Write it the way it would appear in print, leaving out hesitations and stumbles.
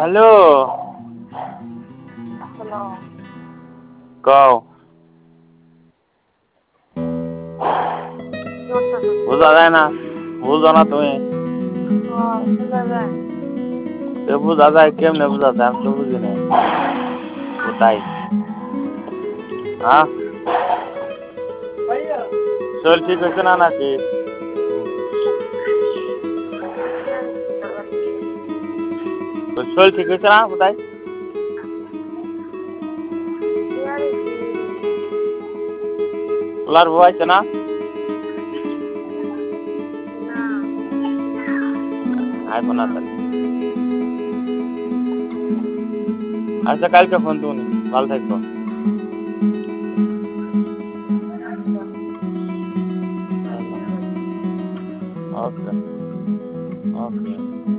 Hello. Hello. কও। কি করতেছো? বোঝা যায় না, বুঝো না তুমি? বোঝা যায়। বুঝা যায় কেমনে বুঝা যায়? আমি তো বুঝি নাই। কোথায়? হ্যাঁ, শরীর ঠিক হয়েছে না নাকি? তোর শরীর ঠিক হয়েছে না? কোথায়? তোলার বউ আছে না? আইবো না তাহলে। আচ্ছা কালকে ফোন তুমি, ভালো থাকবো। ওকে ওকে।